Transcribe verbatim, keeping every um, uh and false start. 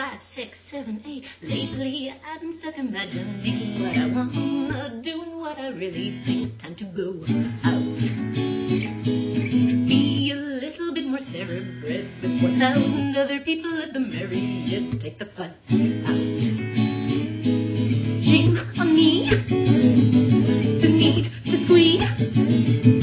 five, six, seven, eight. Lately I'm stuck imagining what I wanna do and what I really think. Time to go out. Be a little bit more cerebral with one thousand other people at the merriest. Take the fun out. Shame on me, the need to squeeze.